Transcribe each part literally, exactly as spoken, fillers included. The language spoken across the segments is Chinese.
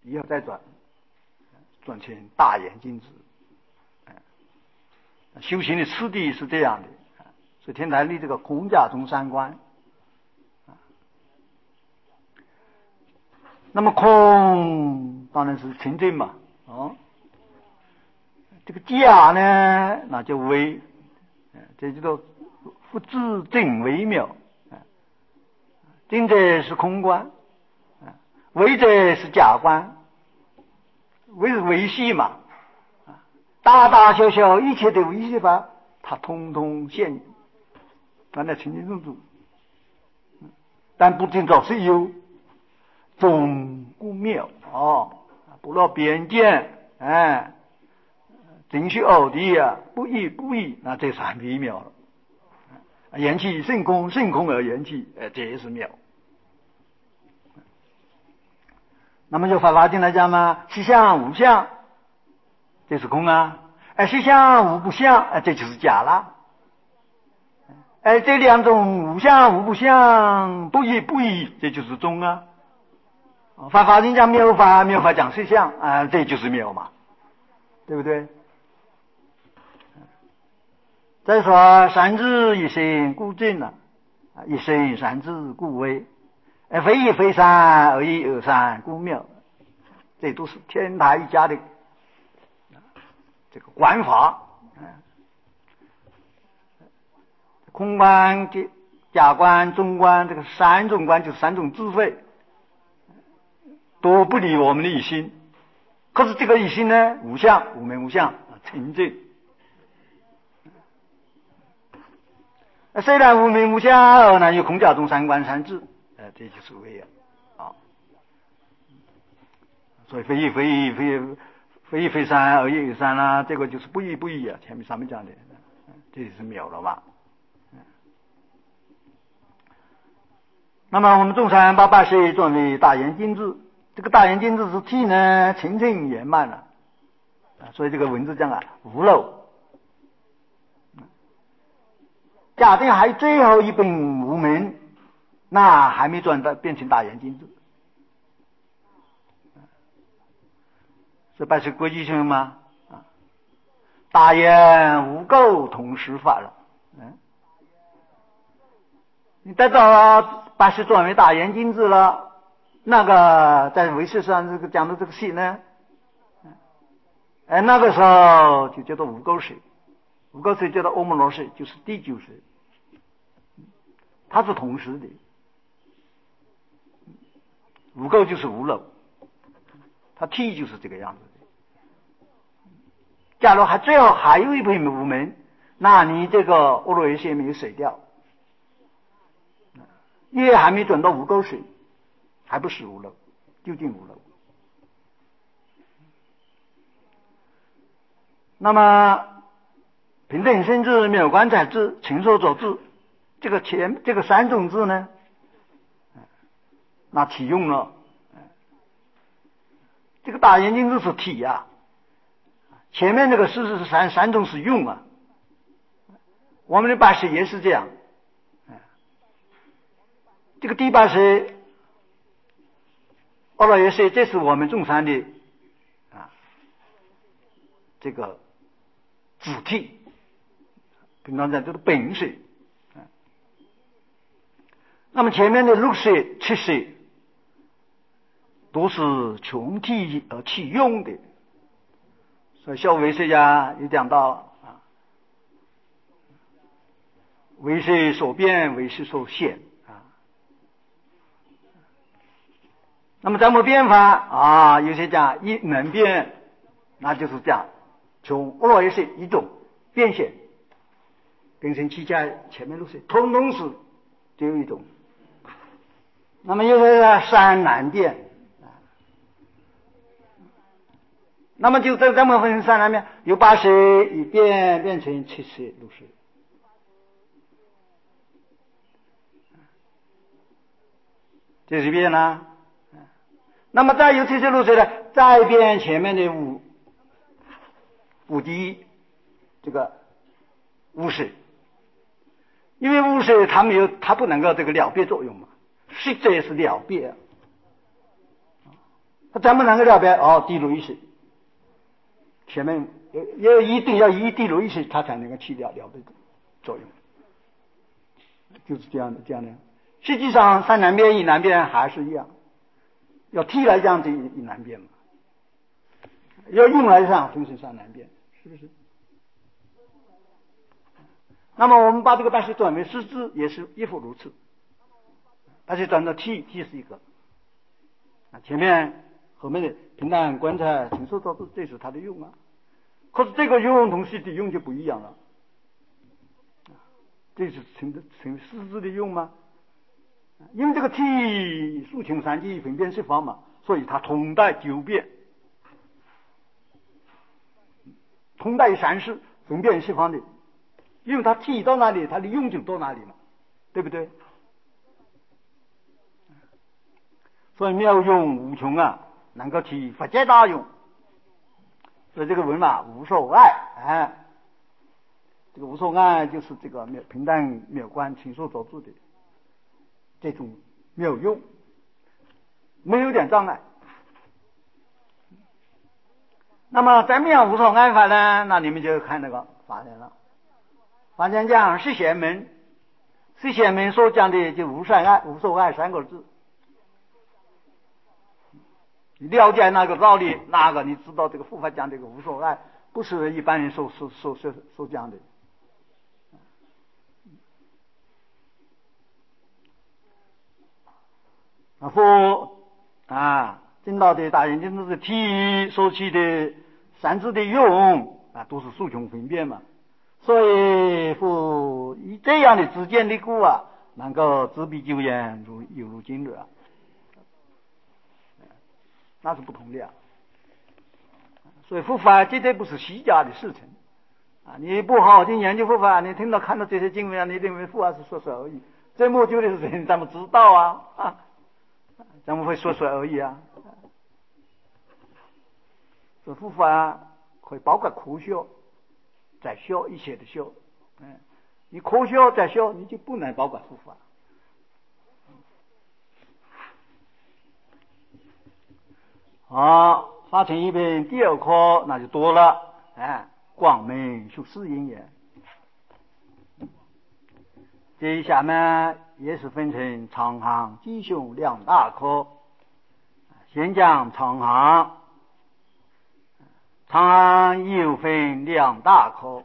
以后再转，转成大圆镜智。修行的次第是这样的，所以天台立这个空假中三观。那么空当然是清净嘛，哦，这个假呢，那就微，这叫做不自净微妙。净者是空观，微者是假观，微是微细嘛，大大小小一切的微细法，它通通现影，放在清净中住，但不尽早是有总故妙哦，不落边见，哎，精虚奥地啊，不异不异，那这是很微妙了。言气甚空，甚空而言气，哎，这也是妙。那么就法华经来讲嘛，实相无相，这是空啊；哎，实相无不相，哎，这就是假了。哎，这两种无相无不相，不异不异，这就是中啊。法华经讲妙法，妙法讲实相啊，这就是妙嘛，对不对？再说三智一心故净了，一心三智故微，非一非三，而一而三故妙，这都是天台一家的这个观法。空观、假观、中观，这个三种观就是三种智慧，都不离我们的一心。可是这个一心呢，无相、无名无相，清净。虽然无名无相，那有空假中三观三智，呃，这就是微啊。所以非一非一非非一非三，而一而三啦，这个就是不一不一啊。前面上面讲的，这就是妙了吧？那么我们中山八八十作为大圆镜智，这个大圆镜智是体呢清净圆满了，所以这个文字讲啊无漏。假定还最后一本无名，那还没转到变成大圆镜智，这不是国际性吗？啊，大圆无垢同时法了，嗯，你得到八十转为大圆镜智了，那个在唯识上这个讲的这个系呢，哎，那个时候就叫做无垢水，无垢水叫做欧摩罗水，就是第九水。它是同时的，无垢就是无漏，它 T 就是这个样子的。假如还最后还有一部无门，那你这个欧罗耶线没有水掉，因为还没转到无垢水，还不是无漏，究竟无漏。那么平等性智、妙观察智、情所作智，这个前这个三种智呢，那体用了。这个大圆镜智是体啊，前面这个是是三三种是用啊。我们的八识也是这样。这个第八识，阿罗耶识，这是我们中山的啊这个主体。平常讲就是本识。那么前面的六识、七识都是穷体而起用的，所以小唯识家也讲到啊，唯识所变，唯识所现啊。那么怎么变法啊？有些讲一能变，那就是讲从阿罗耶识一种变现，变成其他前面六识，通通是只有一种。那么又是三难变，那么就这这么分成三难变，由八识一变变成七识六识，这是变了。那么再由七识六识呢，再变前面的五五第这个五识，因为五识它没有，它不能够这个了别作用嘛。实则是了别， 怎么能够了别？哦，地路意识，前面也一定要以地路意识，它才能够起了了别的作用，就是这样的，这样的。实际上，三南边、一南边还是一样，要替来讲这一南边嘛，要用来上分成三南边，是不是？那么我们把这个白水转为实质，也是亦复如此。白水转到 T T 是一个，啊，前面后面的平淡、观察、禽兽造字，这是它的用啊。可是这个用同时的用就不一样了，这是成成实质的用吗？因为这个 T 数穷三际分辨十方嘛，所以它通达九变，通达三世分辨十方的。因为它 T 到哪里，它的用就到哪里嘛，对不对？所以妙用无穷啊，能够替佛界大用。所以这个文嘛，无所爱，哎，这个无所爱就是这个平淡妙观禽兽所住的这种妙用，没有点障碍。那么怎么样无所爱法呢？那你们就看那个法典了。法典讲是贤门，是贤门所讲的就无所爱、无所爱三个字。你了解那个道理，那个你知道这个佛法讲这个无所爱，不是一般人所所所所所讲的。啊，佛啊，正道的大眼睛都是体所起的三字的用啊，都是数穷分辨嘛。所以佛以这样的知见的故啊，能够执笔救援，如犹如今日啊，那是不同的啊。所以佛法绝对不是虚假的事情啊！你不好好去研究佛法，你听到看到这些经文，你认为佛法是说说而已，这么久的事情咱们知道啊啊，咱们会说说而已啊。这佛法可以包括科学，在学一切的学，嗯，你科学在学，你就不能包括佛法。好，发成一篇第二课那就多了，哎，光明出世因缘。这一下呢也是分成长行、吉凶两大科。先讲长行，长行又分两大科。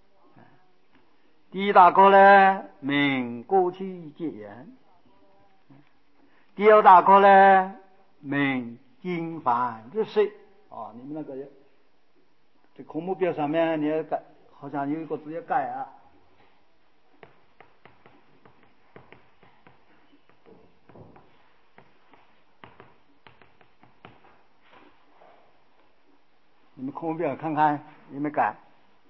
第一大科呢，明过去结缘；第二大科呢，明今凡日事。哦，你们那个这科目表上面你要改，好像有一个字要改啊。你们科目表看看有没有改？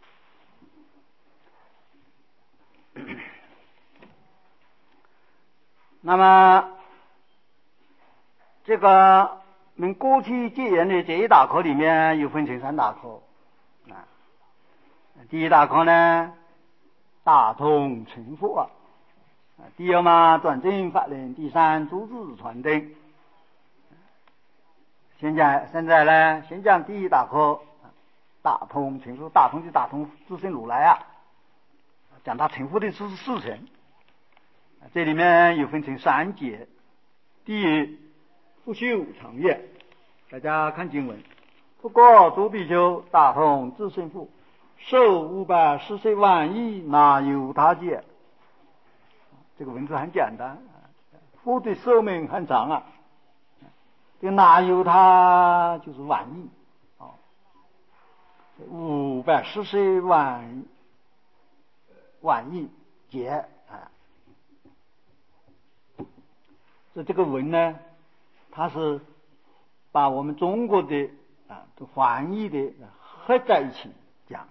那么这个明过去结缘的这一大科里面又分成三大科啊。第一大科呢，大通成佛啊；第二嘛，转正法轮；第三，诸子传灯。现在现在呢，先讲第一大科，大通成佛。大通就大通自性如来啊，讲他成佛的事事情。这里面又分成三节。第一，复修长愿。大家看经文：不过诸比丘，大通自性佛，寿五百四十万亿，哪有他解？这个文字很简单，佛的寿命很长啊。这个哪有他就是万亿啊，五百四十万万亿劫啊。这这个文呢，它是把我们中国的啊都翻译的合在一起讲。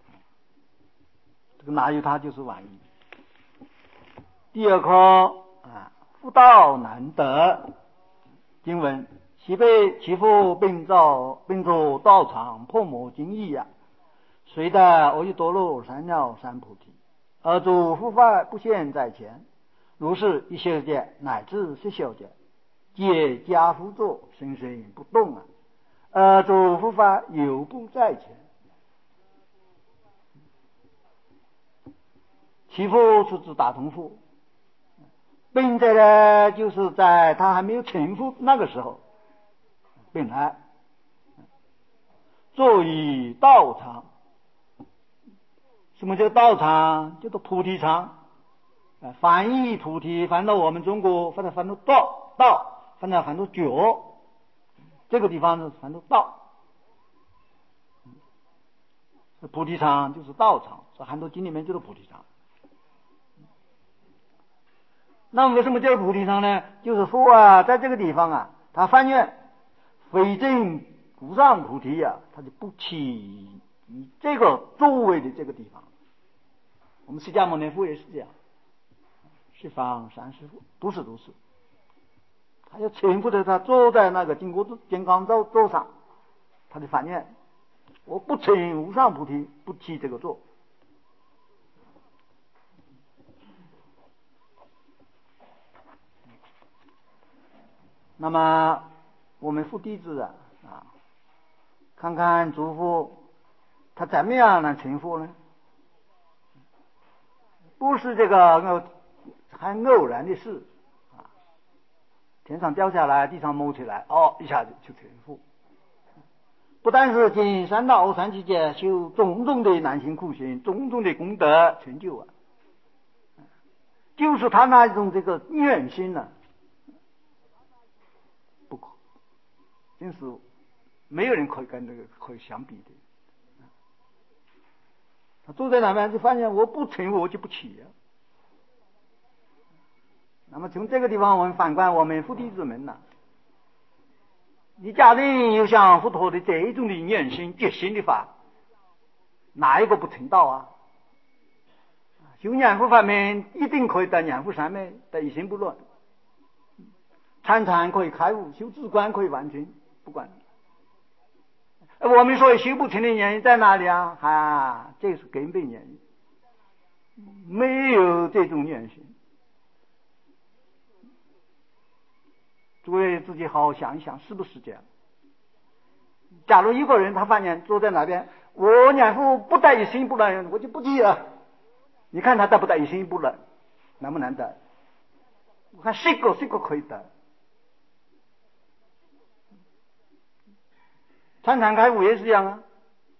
这个哪有他就是万亿。第二课啊，佛道难得。经文：其被其父并造并作道场破魔经义呀，随得阿耨多罗三藐三菩提，而诸佛法不现在前，如是一切界乃至十小界， 皆家父坐，心神不动啊，而做护法犹不在前。其父是指大同父，并且呢，就是在他还没有成父那个时候，本来作以道场。什么叫道场？叫做菩提场。翻译菩提翻到我们中国，翻到翻到道道，翻到翻到觉，这个地方是翻到道。菩提场就是道场，在很多经里面就是菩提场。那么为什么叫菩提场呢？就是说啊，在这个地方啊，他发愿非证无上菩提啊，他就不起以这个座位的这个地方。我们释迦牟尼佛也是这样，十方三世佛都是如此，他要全部的他坐在那个金刚金刚座座上，他就发愿我不成无上菩提，不起这个座。那么我们父弟子啊啊，看看祖父他怎么样来成佛呢？不是这个偶很偶然的事啊，天上掉下来，地上摸起来，哦，一下子就成佛。不但是经三到二三期间修种种的难行苦行，种种的功德成就啊，就是他那种这个愿心呢、啊，不可，真是没有人可以跟这个可以相比的。他坐在那边就发现我不成我就不起啊。那么从这个地方我们反观我们父弟子们呢、啊，你假定有像佛陀的这一种的愿心决心的法，哪一个不成道啊？修念佛法门一定可以得念佛三昧，得一心不乱，参禅可以开悟，修止观可以完成，不管。我们说修不成的原因在哪里啊？啊，这是根本原因，没有这种愿心。诸位自己好好想一想，是不是这样？假如一个人他发现坐在那边，我念佛不得一心不乱，我就不记了。你看他得不得一心不乱，难不难得？我看十个十个可以得。参禅开悟也是这样啊。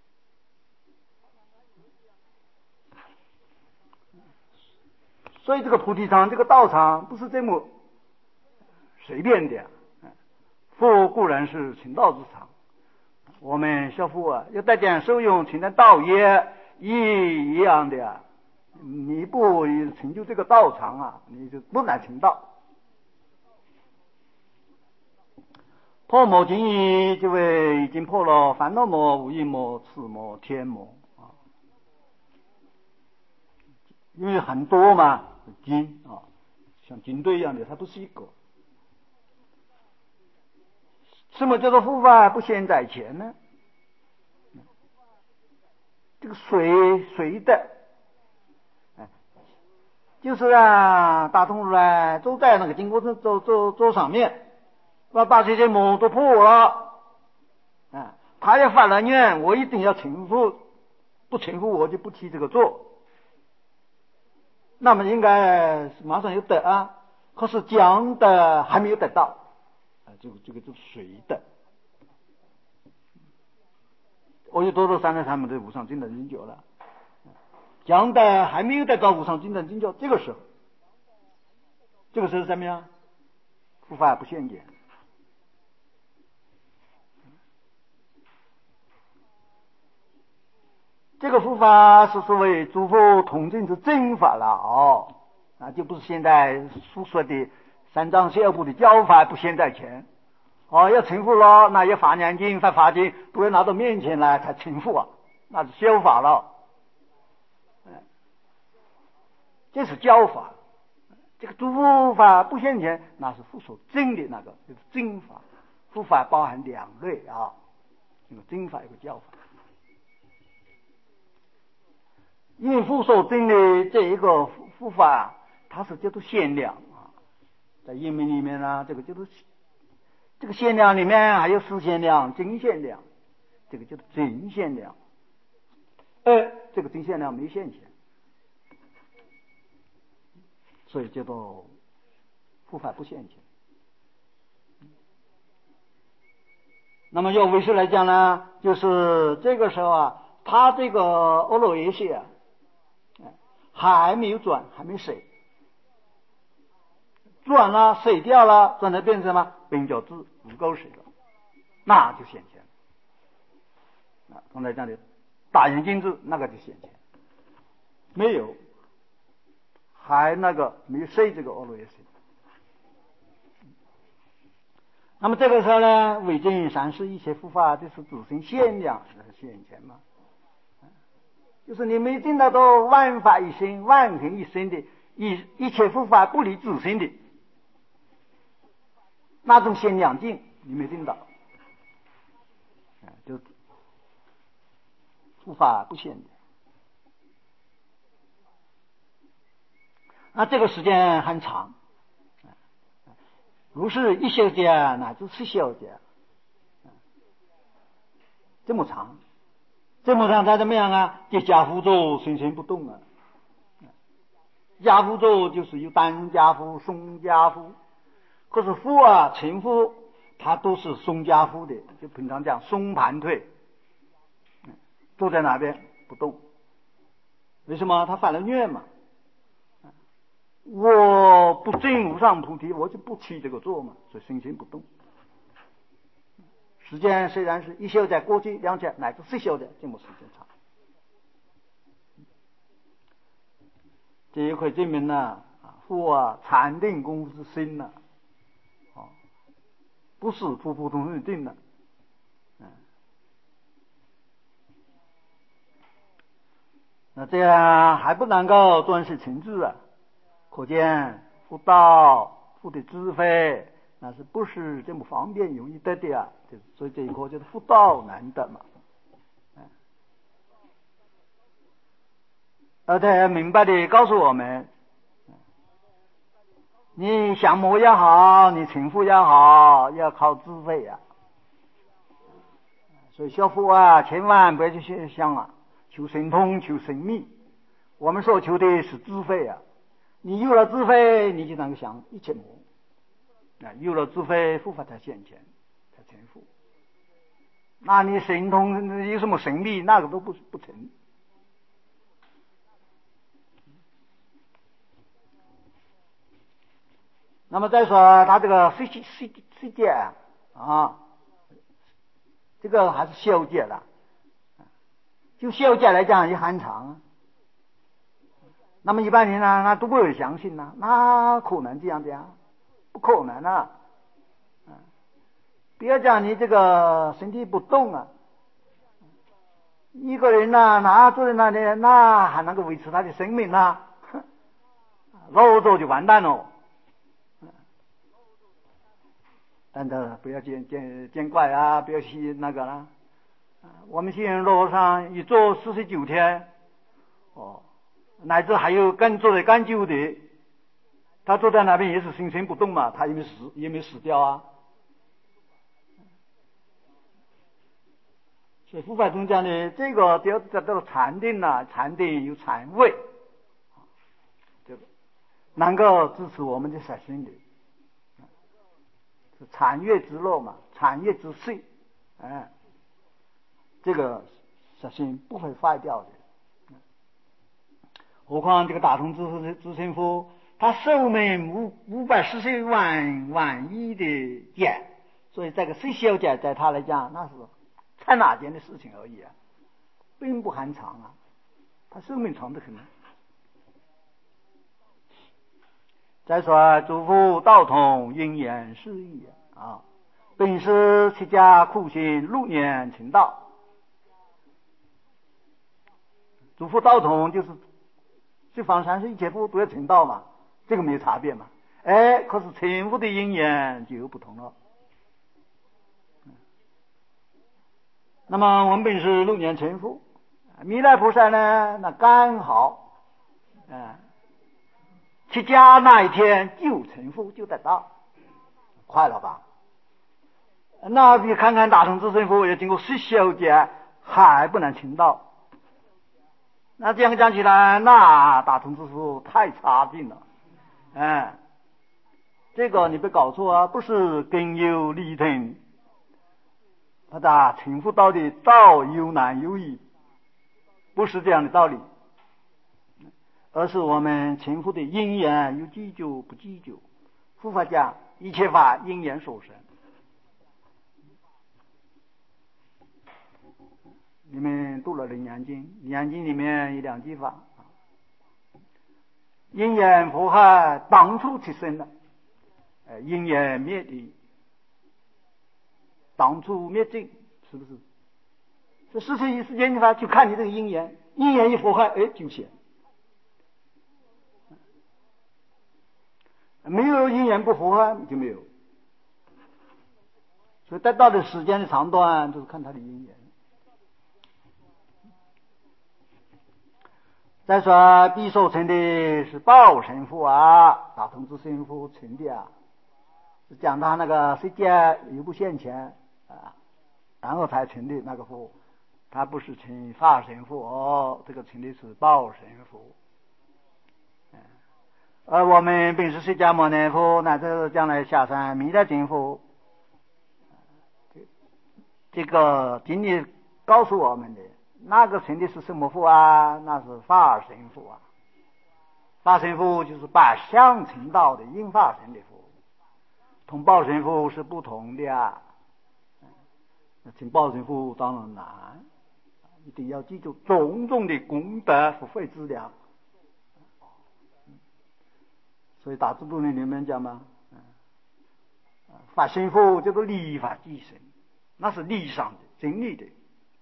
所以这个菩提场，这个道场不是这么随便的。佛固然是成道之场，我们学佛啊，要带点受用，成的道业一样的啊。你不成就这个道场啊，你就不能成道。破魔经义，这位已经破了烦恼魔、无义魔、痴魔、天魔啊，因为很多嘛经啊，像军队一样的，它不是一个。什么叫做护法不现在前呢？这个随随的，就是啊，大同如来坐在那个金刚座座座上面，把把这些魔都破了，啊，他也发了愿，我一定要成佛，不成佛我就不提这个座。那么应该马上有得啊，可是讲的还没有得到，啊，这个这个就是随的。我就多多三十三门的无上正等正觉了，讲的还没有得到无上正等正觉，这个时候，这个时候怎么样？护法不现前。这个护法是所谓诸佛同证之正法了哦，啊，就不是现在所说的三藏十二部的教法不现在前。哦，要成佛了，那要发念经、发法经，都要拿到面前来才成佛啊，那是修法了。这是教法。这个诸佛法不现前，那是佛所证的那个，就是正法。佛法包含两类啊，一个正法，一个教法。因为佛所证的这一个佛法，它是叫做限量啊，在英文里面啊，这个叫做这个限量里面还有实限量、真限量，这个叫做真限量。哎，这个真限量没现前，所以叫做护法不现前。那么要唯识来讲呢，就是这个时候啊，他这个阿罗耶识啊，还没有转，还没水，转了水掉了，转成变成什么苯角质无垢水了，那就显前了。啊，刚才讲的大圆镜智那个就显前，没有，还那个没有水这个阿罗耶识。那么这个时候呢，伪证三世一切护法，这是自性限量显前嘛，就是你没证得到万法一心、万行一心的一一切护法不离自性的那种限量境，你没证到，就护法不现的。那这个时间很长，如是一小节乃至十小节，这么长，这么长它怎么样啊？就加辅咒生生不动啊。加辅咒就是有单加辅、双加辅，可是辅啊、承辅它都是双加辅的，就平常讲双盘腿，坐在那边不动。为什么？他犯了愿嘛。我不证无上菩提，我就不起这个作嘛，所以身心不动。时间虽然是一小节过去，两节乃至十小节，这么时间长，这也可以证明呢，佛啊禅定功夫之深呢，啊，不是普普通通的定的，嗯，那这样还不能够专事成智啊。可见佛道佛的智慧那是不是这么方便容易得的啊？就是所以这一课就是佛道难得嘛。而且明白的告诉我们，你降魔也好，你成佛也好，要靠智慧啊。所以学佛啊，千万不要去想啊，求神通、求神秘。我们所求的是智慧啊。你有了智慧，你就能够降一切魔。啊，有了智慧，佛法才现前，才成佛。那你神通有什么神力，那个都不不成。那么再说他这个世世世界啊，这个还是小界的，就小界来讲也很长啊。那么一般人呢，那都不会相信呐，那可能这样的呀？不可能啊！不要讲你这个身体不动啊，一个人呐、啊，那坐在那里，那还能够维持他的生命呐、啊？老早就完蛋了。但是不要见见见怪啊，不要去那个了。我们新人路上一坐四十九天，哦，乃至还有更做的更久的，他坐在那边也是生生不动嘛，他也没死，也没死掉啊。所以佛法中讲的这个叫叫做禅定呐，禅定有禅位，这个能够支持我们的实心的。是禅悦之乐嘛，禅悦之睡，哎，这个实心不会坏掉的。何况这个大同智智成佛，他寿命五五百四十万万亿的劫，所以这个十小劫在他来讲，那是刹那间的事情而已啊，并不很长啊，他寿命长得很。再说诸佛道统因缘施意啊，本师出家苦行六年成道。诸佛道统就是十方三世一切佛都要成道嘛，这个没有差别嘛。哎，可是成佛的因缘就有不同了。那么我们本师六年成佛，弥勒菩萨呢，那刚好，嗯。出家那一天就成佛就得到，快了吧？ 那你看看大同智胜佛也经过十小节还不能成道，那这样讲起来，那大同智佛太差劲了。哎，这个你别搞错啊，不是更有利听，他的成佛道理道有难有易，不是这样的道理，而是我们成佛的因缘有记究不记究。佛法讲一切法因缘所生，你们读了《楞严经》，《楞严经》里面有两句话：因缘祸害当初出生的，呃，因缘灭的当初灭尽，是不是？这事情一时间的话，就看你这个因缘，因缘一祸害，哎，就显；没有因缘不祸害就没有。所以得到的时间的长短，就是看他的因缘。再说必受成的是报神父啊，大同智胜佛成的啊，是讲他那个世界又不现前啊，然后才成的那个佛，他不是成法神父哦，这个成的是报神父。而我们本是释迦牟尼佛，乃至将来下山弥勒金佛，这个经历告诉我们的。那个成的是什么佛啊？那是法身佛啊！法身佛就是百相成道的应化身的佛，同报身佛是不同的啊。那成报身佛当然难，一定要记住种种的功德福慧资粮。所以大智度论里面讲嘛，法身佛叫做立法即身，那是理上的真理的。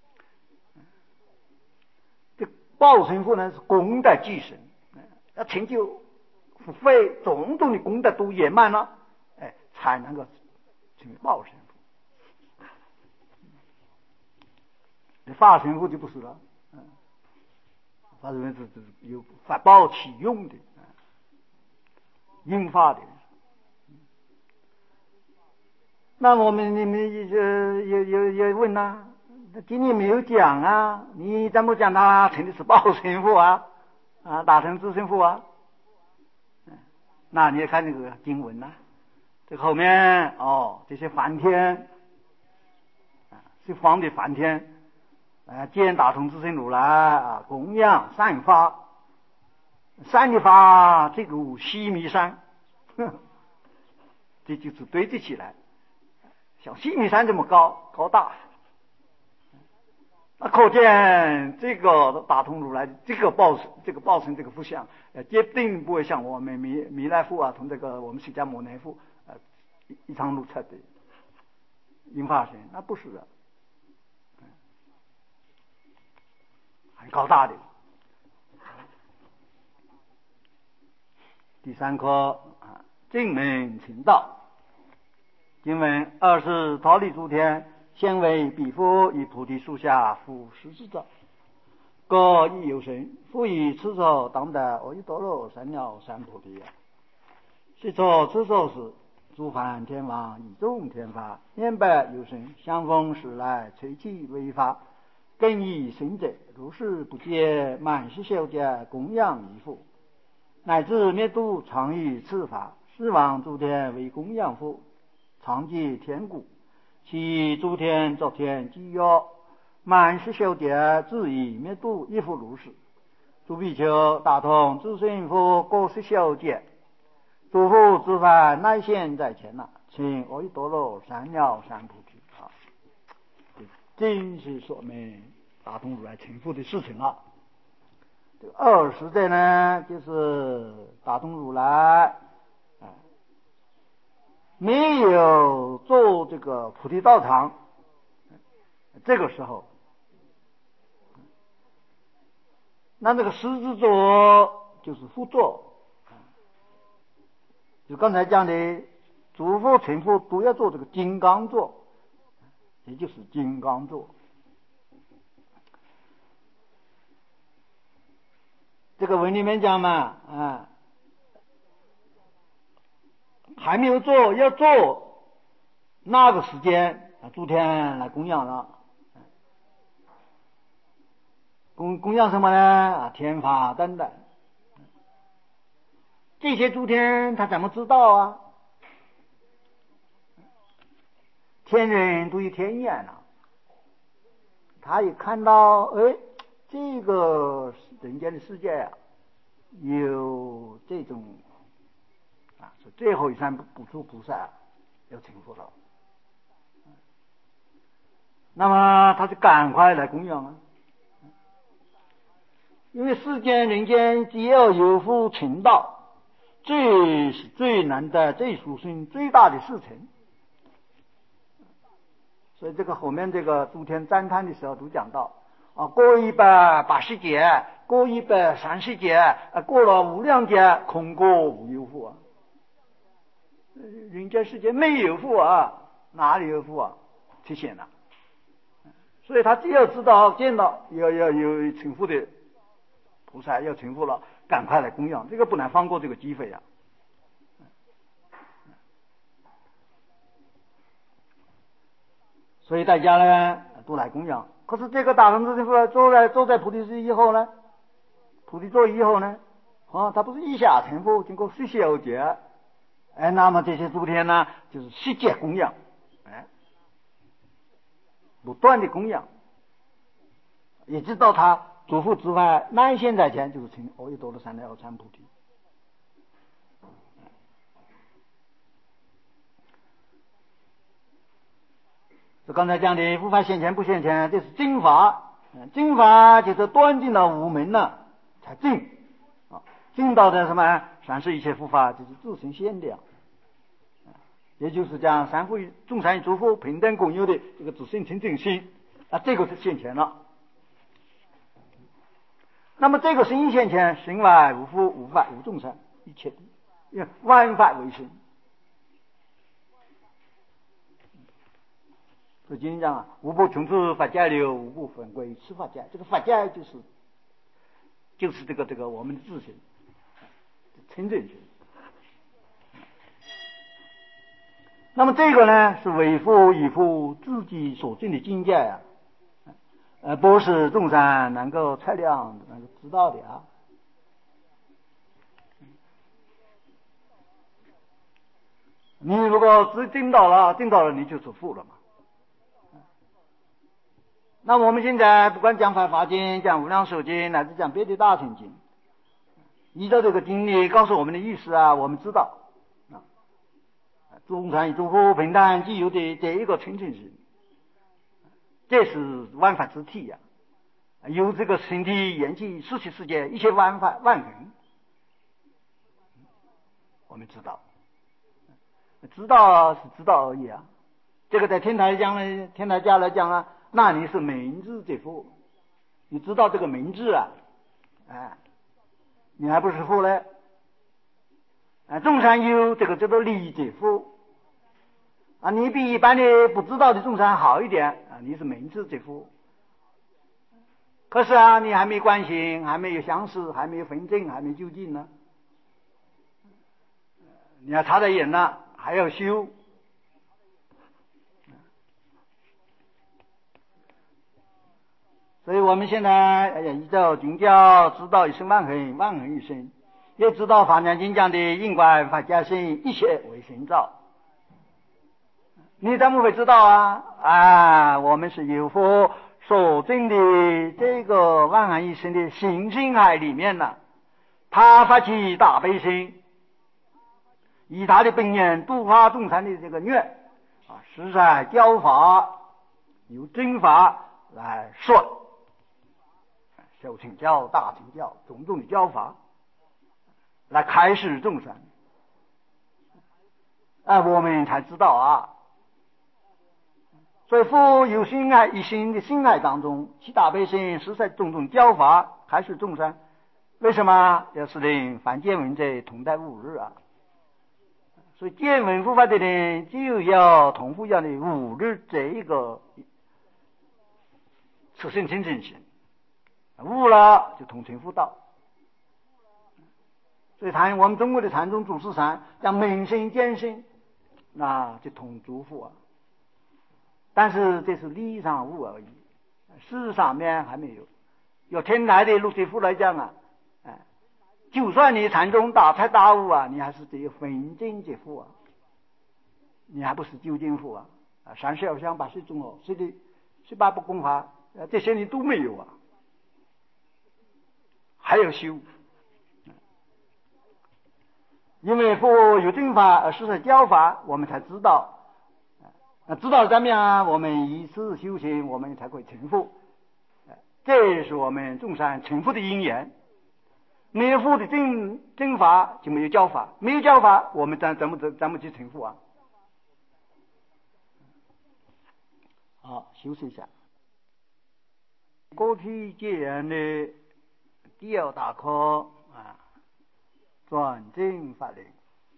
报身佛呢是功德具身，要成就福慧种种的功德都圆满了，哎，才能够成为报身佛。法身佛就不是了，嗯，法身佛是有法报起用的，应化的。那我们你们呃也也也问呐、啊？经里没有讲啊，你怎么讲他成的是报身佛啊？啊，大乘智胜佛啊？那你也看这个经文呐、啊，这个后面哦，这些梵天啊，是方的梵天啊，见大乘智胜如来啊，供养善法，善的法这个西弥山，这就是堆积起来，像西弥山这么高高大。那可见这个大同如来这个报这个报身这个佛像，呃，决定不会像我们弥弥勒佛啊，同这个我们释迦牟尼佛呃一常如测的应化身，那不是的，很高大的。第三科啊，正门成道。经文：二是桃李诸天，现为彼佛于菩提树下复十之者，各亦有神，复以此手当得阿耨多罗三藐三菩提。是作此手时，诸梵天王以众天法，念白有神，相逢时来垂泣为法，更以神者，如是不见满是修者供养一佛，乃至灭度常以此法，是往诸天为供养佛，常记天故。其诸天昨天既有满是修者，自以灭度亦复如是。诸比丘大同智胜佛各是修者，诸佛诸法乃现在前了，请阿耨多罗三藐三菩提啊！真是说明大同如来成佛的事情了。这个二十代呢，就是大同如来啊，没有做这个菩提道场，这个时候，那这个狮子座就是副座。就刚才讲的，诸佛成佛都要做这个金刚座，也就是金刚座。这个文里面讲嘛，啊，还没有做，要做那个时间啊，诸天来供养了。供供养什么呢？啊，天法等等。这些诸天他怎么知道啊？天人都有天眼啊，他一看到，哎，这个人间的世界啊，有这种啊，是最后一三补助菩萨要成佛了，那么他就赶快来供养啊。因为世间人间只要有福成道，这是最难的、最殊胜、最大的事情。所以这个后面这个诸天赞叹的时候都讲到啊，过一百八十劫，过一百三十劫，啊，过了无量劫，空过无有福啊。人间世界没有福啊，哪里有福啊？出现了。所以他只要知道见到要要有成福的菩萨要成佛了，赶快来供养，这个不能放过这个机会啊！所以大家呢都来供养。可是这个大文字佛坐在坐在菩提树以后呢，菩提座以后呢，啊，他不是一下成佛，经过十小劫，哎，那么这些诸天呢，就是十劫供养，哎，不断的供养，一直到他诸佛之外南现在前，就是成阿耨多罗三藐三菩提。这刚才讲的无法现前不现前，这是正法，正法就是断尽了无明了才正啊，正道的什么三世一切佛法就是自性现量，也就是讲三福众善诸佛平等共有的这个自性清净心啊，这个是现前了。那么这个心现前，身外无佛无法无众生，一切的万法唯心。所以经常啊，无不穷处法界流，无不分归此法界。这个法界就是就是这个这个我们的自性清净心。那么这个呢，是为佛以佛自己所证的境界啊，呃，不是众生能够测量、能够知道的啊。你如果只证到了，证到了，你就是佛了嘛。那我们现在不管讲《法华经》、讲《无量寿经》，乃至讲别的大乘经，依照这个经理告诉我们的意思啊，我们知道啊，众生与诸佛平等具有的这一个清净心，这是万法之体呀、啊。有这个身体、元气、四气世界一切万法万恒，我们知道，知道是知道而已啊。这个在天台讲呢，天台家来讲啊，那你是明智之佛，你知道这个明智啊，哎，你还不是佛呢？啊，众生有这个叫做理之佛啊，你比一般的不知道的众生好一点啊，你是明智之佛。可是啊，你还没观心，还没有相识，还没有分证，还没究竟呢。你要擦着眼呢，还要修。所以我们现在哎呀，依照经教知道一生万恒，万恒一生，也知道《法华经》讲的因观法界性，一切为心造。你怎么会知道啊？啊，我们是有佛所证的这个万恒一生的行心海里面呢，他发起大悲心，以他的本愿度化众生的这个愿啊，实在教法由真法来说。小乘教、大乘教种种的教法来开示众生，哎，我们才知道啊。所以佛有心爱一心的心爱当中，其大悲心实在种种教法开示众生。为什么要使令凡见闻者同待五日啊？所以见闻佛法的人就要同佛样的五日这一个此性清净心。悟了就同成佛道，所以禅我们中国的禅宗祖师禅讲明心见性，那就同诸佛啊。 但是这是理上悟而已，事上面还没有。有天台的陆师傅来讲啊，哎，就算你禅宗大彻大悟啊，你还是只有分经之父啊，你还不是究竟父啊。啊，三十二相八十种哦，十的十八不共法，呃，这些你都没有啊，还要修。因为佛有正法而实在教法，我们才知道，啊，知道怎么样啊？我们以此修行，我们才会成佛。这是我们众生成佛的因缘。没有佛的正正法，就没有教法；没有教法，我们怎怎么怎怎么去成佛啊？好，休息一下。过去戒严的第二大课啊，转正法理。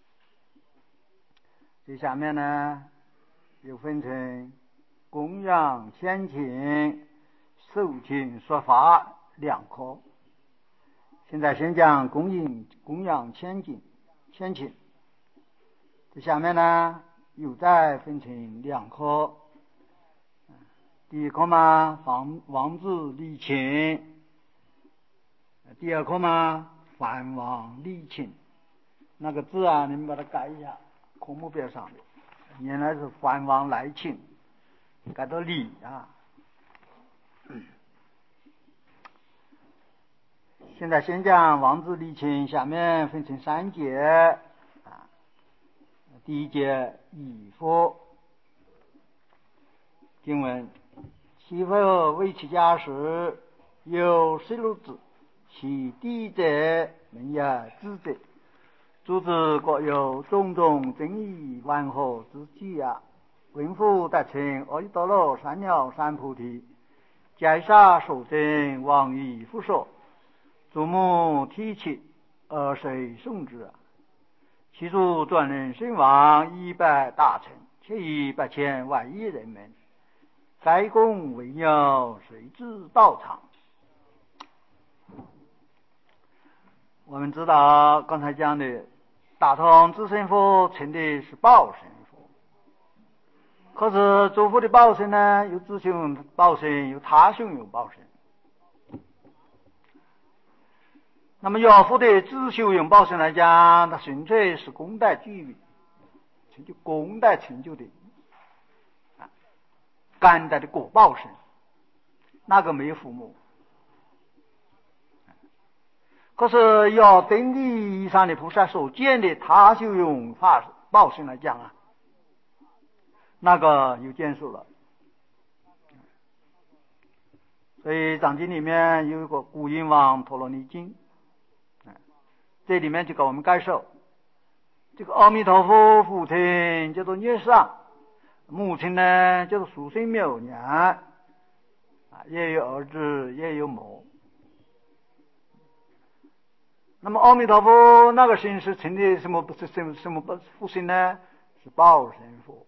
这下面呢，又分成供养、先请、受请、说法两科。现在先讲供应、供养、先请、先请。这下面呢，又再分成两科。第一课嘛，王王字立请；第二课嘛，梵王立请。那个字啊，你们把它改一下，科目表上的原来是梵王来请，改到礼啊。现在先讲王字立请，下面分成三节啊。第一节以佛经文。其佛为其家时，有十六子，其弟者名曰智者。诸子各有种种正义万合之具啊。文夫得成阿耨多罗三藐三菩提，皆杀所证往诣复说，祖母提起而谁诵之啊？其诸转轮圣王一百大乘，且以百千万亿人门，该供为鸟，谁知道场？我们知道刚才讲的大通智胜佛成的是报身佛，可是诸佛的报身呢，有自性报身，有他性有报身。那么药佛的自修用报身来讲，它纯粹是功德具成就功德成就的啊，甘德的果报身，那个没有父母。可是要等地以上的菩萨所见的他修用法报身来讲啊，那个有见数了。所以藏经里面有一个古印王陀罗尼经，这里面就给我们介绍，这个阿弥陀佛父亲叫做月上，母亲呢叫做殊胜妙娘，啊，也有儿子也有母。那么阿弥陀佛那个身是成的什么不是什么什么父亲呢？是报身佛。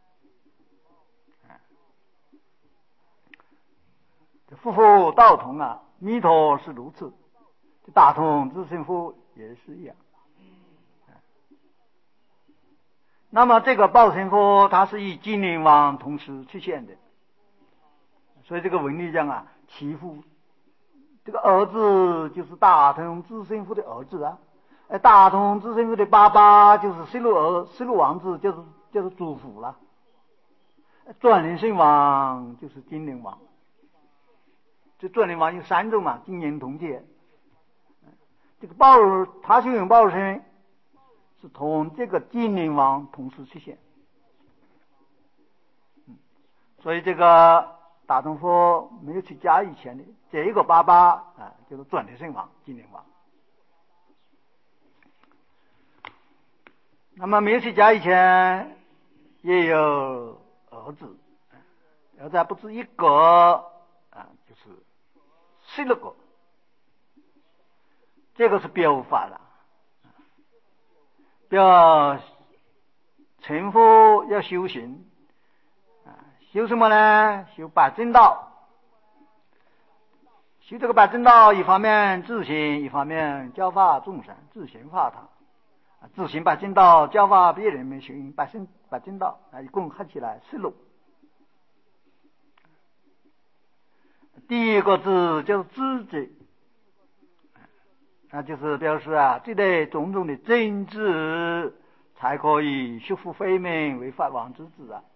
这佛佛道同啊，弥陀是如此，这大同智胜佛也是一样。那么这个报身佛它是以金灵王同时出现的，所以这个文理讲啊，其父这个儿子就是大同智胜佛的儿子啊，哎，大同智胜佛的爸爸就是十六儿十六王子，就是就是主父了。转轮圣王就是金灵王，这转轮王有三种嘛，金银铜铁。这个报他修用报身是同这个金灵王同时出现，嗯，所以这个大同佛没有出家以前的这一个爸爸啊，就是转轮圣王金灵王。那么没有出家以前也有儿子，儿子还不止一个啊，就是十六个，这个是表法了。要成佛要修行啊，修什么呢？修八正道。修这个八正道，一方面自行，一方面教化众生，自行化他，自行八正道，教化别人们修八正八正道啊，一共合起来十六。 第一个字就是知者，那就是表示啊，这类种种的真知才可以修复非命为法王之子啊。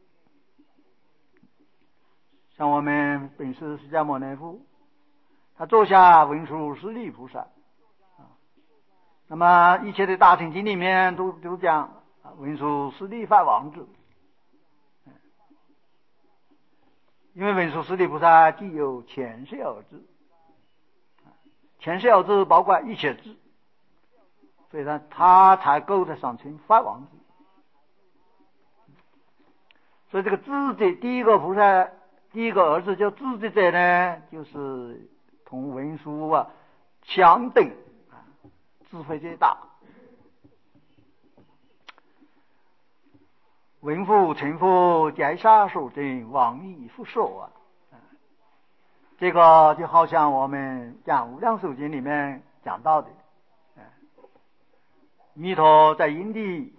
像我们本师释迦牟尼佛，他座下文殊师利菩萨，那么一切的大乘经里面都都讲文殊师利法王子，因为文殊师利菩萨既有前世有智，前世有智包括一切智，所以呢，他才够得上称法王子。所以这个智者，第一个菩萨，第一个儿子叫智者者呢，就是同文殊啊相等啊，智慧最大。文父成父，劫杀所证，往矣复受啊。这个就好像我们讲《无量寿经》里面讲到的，弥陀在因地，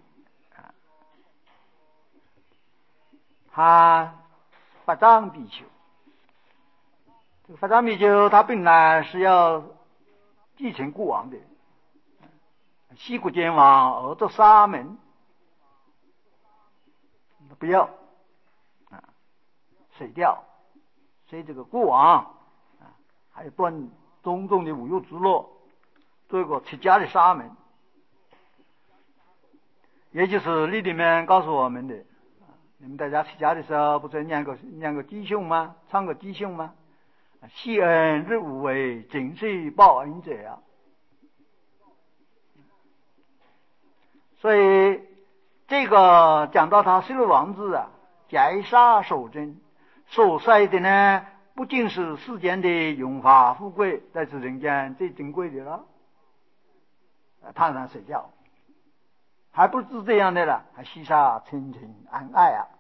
他法藏比丘，这个法藏比丘他本来是要继承国王的，西国阎王而作沙门，不要啊，水掉，所以这个国王啊，还有断种种的五欲之乐，做一个出家的沙门，也就是历里面告诉我们的。你们大家出家的时候，不是念个念个吉凶吗？唱个吉凶吗？昔恩日无为，今世报恩者啊。所以这个讲到他是个王子啊，劫杀守贞，所晒的呢，不仅是世间的荣华富贵，但是人间最珍贵的了，踏上睡觉。还不止这样的了，还西沙亲情安爱啊。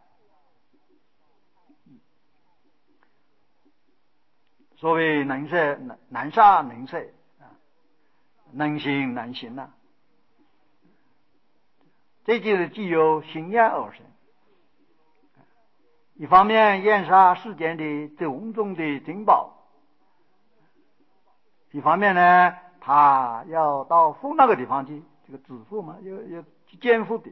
所谓能舍难杀能舍啊，能行难行啊。这就是具有心眼而生。一方面验杀世间的种种的珍宝，一方面呢，他要到富那个地方去，这个致富嘛，要要去见富的。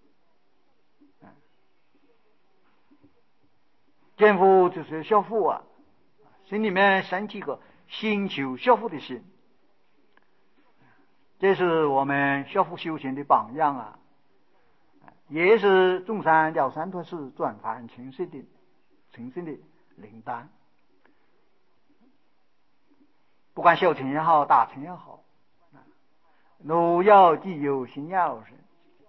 见富就是孝富啊，心里面升起个寻求孝富的心，这是我们孝富修行的榜样啊，也是中山了三托寺转凡成圣的成圣的灵丹。不管小乘也好，大乘也好，都要具有心眼而生。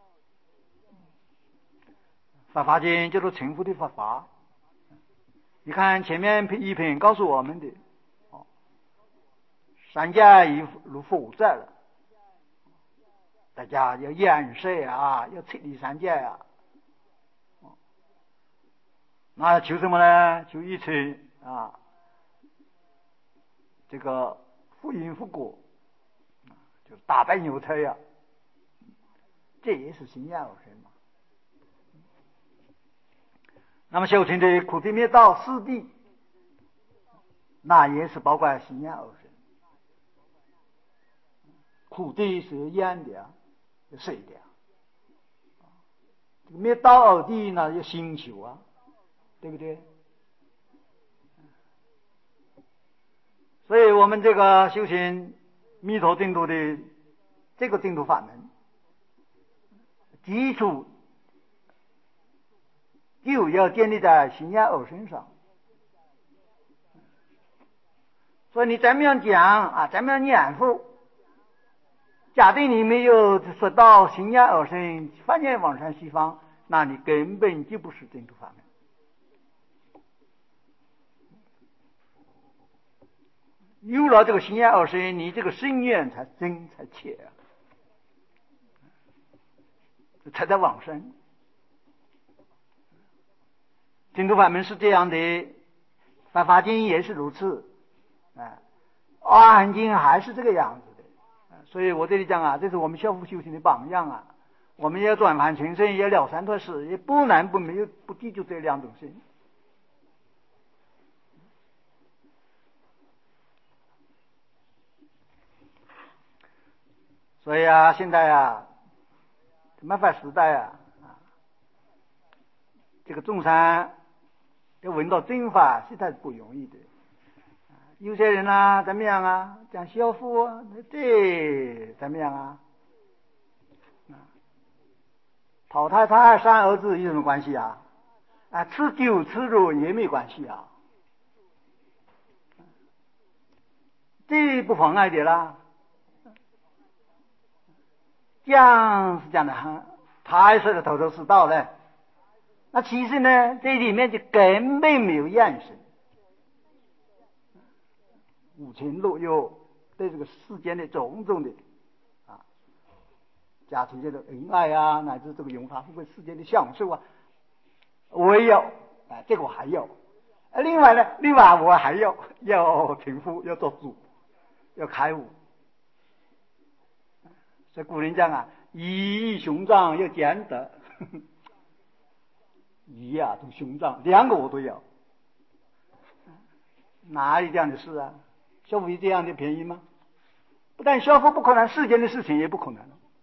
法华经叫做成佛的法华。你看前面一篇告诉我们的，哦，三界已如佛在了，大家要眼色啊，要彻底三界啊。那求什么呢？求一切啊，这个福因福果，就是大白牛车呀，这也是心眼而生嘛。那么修行的苦地灭道四谛，那也是包括心眼而生。苦地是眼的啊，水的啊，灭道二谛呢要心求啊，对不对？所以我们这个修行弥陀净土的这个净土法门，基础就要建立在心眼而生上。所以你怎么样讲啊，怎么样念佛，假定你没有说到心眼而生，发愿往生西方，那你根本就不是净土法门。有了这个心眼而生，你这个心愿才真才切啊，才在往生。净土法门是这样的，法华经也是如此，啊，阿含经还是这个样子的。所以我这里讲啊，这是我们孝父修行的榜样啊。我们要转凡成圣，也了三脱事，也不能不没有不记住这两种心。 所以啊，现在啊，没法时代啊，啊，这个众山要闻到正法，实在是不容易的。有些人啊，怎么样啊？讲孝父啊，这怎么样啊？讨太太生儿子有什么关系啊？啊，吃酒吃肉也没关系啊，这不妨碍的啦。讲是讲的很太说的头头是道了。那其实呢，这里面就根本没有验证五情六欲对这个世间的种种的啊，家庭间的恩爱啊，乃至这个荣华富贵世间的享受啊，我也有，哎，这个我还有。另外呢，另外我还要要成佛，要做主，要开悟。所以古人讲啊，一意雄壮要兼得，一啊都雄壮，两个我都要，哪有这样的事啊？消费这样的便宜吗？不但消费不可能，世间的事情也不可能。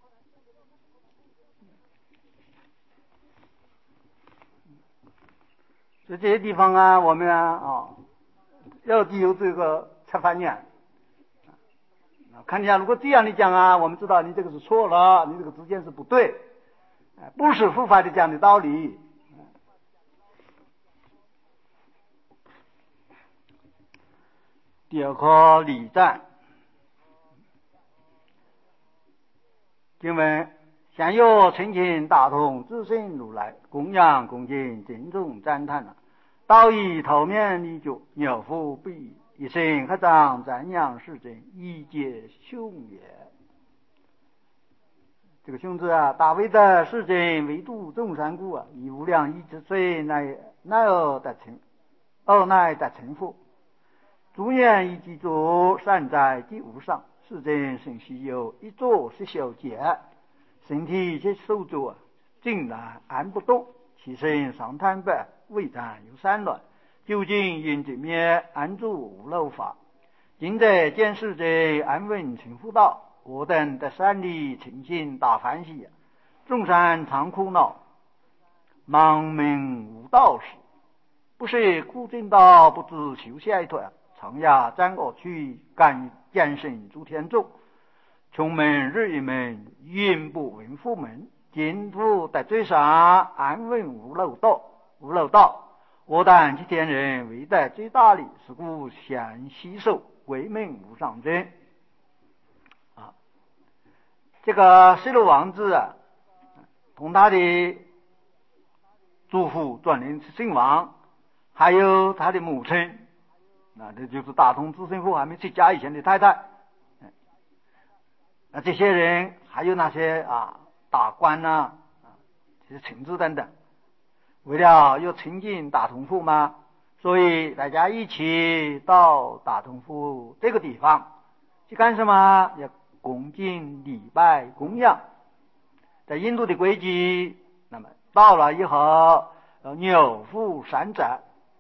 所以这些地方啊，我们啊啊，要有这个出发念。看一下，如果这样的讲啊，我们知道你这个是错了，你这个之间是不对，不是佛法的这样的道理。第二课礼赞。经文：向有澄清大同自性如来，供养恭敬敬重赞叹啊！道以头面立足，鸟腹不已，一声合掌赞扬世尊，一解凶也。这个凶字啊，大威德世尊为度众生故啊，以无量亿之罪乃乃而得成，而乃得成佛。诸念以记住，善在第无上。世尊甚稀有，一坐是小解，身体皆受作啊，静然安不动，其身上贪白，未然有三乱。究竟因之灭，安住无漏法。今在见世尊安稳成佛道，我等得三利清净大欢喜。众生常苦恼，盲明无道时，不是苦正道，不知修下一团，常压占恶趣，敢见身诸天众。穷门日一门，云不闻佛门。今复得最上，安稳无漏道，无漏道。我等其天人为得最大利，是故现吸收，为名无上尊。啊，这个释罗王子啊，同他的祖父转轮圣王，还有他的母亲，那这就是大同智胜佛还没出家以前的太太。那这些人还有那些啊大官呐、啊，这些臣子等等，为了要亲近大同佛嘛，所以大家一起到大同佛这个地方去干什么？要恭敬礼拜供养。在印度的规矩，那么到了以后要扭负三者，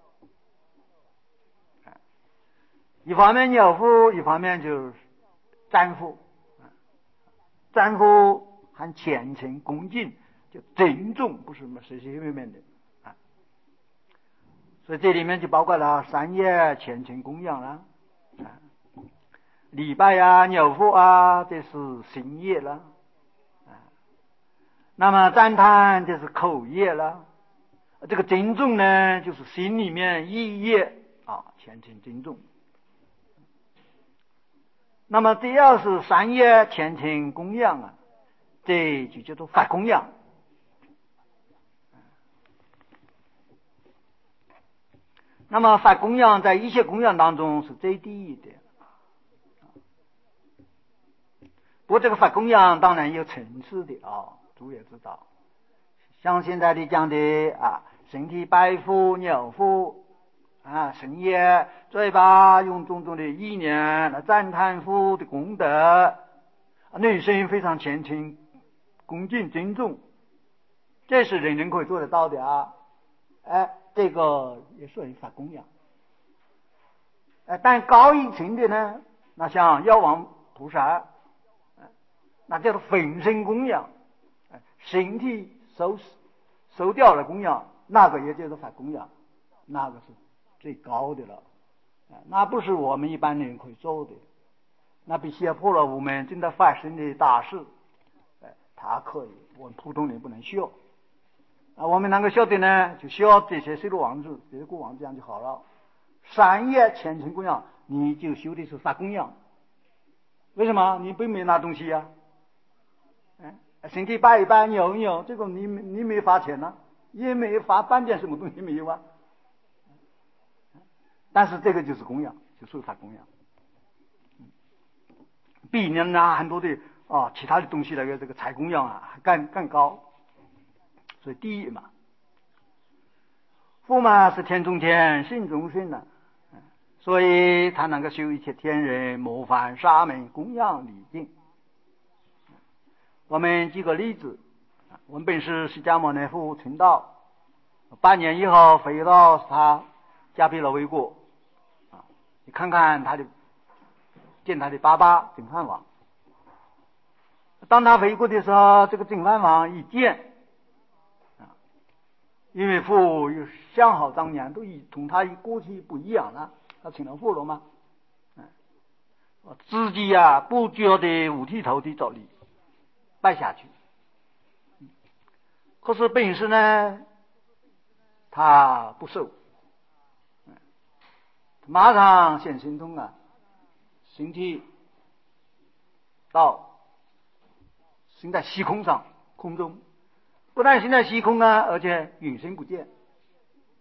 一方面扭负，一方面就是瞻负。瞻负和虔诚恭敬，就尊重，不是什么随随便便的啊。所以这里面就包括了三业、虔诚供养啦，啊，礼拜啊、扭负啊，这是心业了啊。那么赞叹这是口业了，这个尊重呢，就是心里面意业啊，虔诚尊重。那么第二是三业虔诚供养啊，这就叫做发供养。那么发供养在一切供养当中是最低一点，不过这个发供养当然有层次的啊，诸位也知道，像现在的讲的啊，身体拜佛、念佛啊，身业、嘴巴用种种的意念来赞叹佛的功德，内心非常虔诚、恭敬、尊重，这是人人可以做得到的啊！哎，这个也属于发供养。哎，但高一层的呢，那像药王菩萨， 那叫做粉身供养，身体收收掉了供养，那个也叫做发供养，那个是最高的了，那不是我们一般人可以做的，那比胁迫了我们正在发生的大事，他可以，我们普通人不能学。啊，我们能够晓得呢，就学这些水陆王子、这些国王这样就好了。善业虔诚供养，你就修的是发供养。为什么？你并没拿东西呀、啊，哎，身体摆一摆、扭一扭，这个你你没发钱呢、啊，也没发半点什么东西没有啊。但是这个就是供养，就属于发供养，比你拿很多的啊其他的东西那个这个财供养啊更更高。所以第一嘛，父嘛是天中天，性中性的，所以他能够修一切天人模范沙门供养礼敬。我们举个例子，我们本师释迦牟尼佛成道，半年以后回到他迦毗罗卫国，啊，你看看他的见他的爸爸净饭王。当他回国的时候，这个净饭王一见。因为佛有相好当年，都已同他过去不一样了，他成了佛了吗？嗯，自己啊不觉得五体投地走礼拜下去，可是本师呢，他不受，马上现神通啊，身体到行在虚空上，空中。不但行在虚空啊，而且永生不见。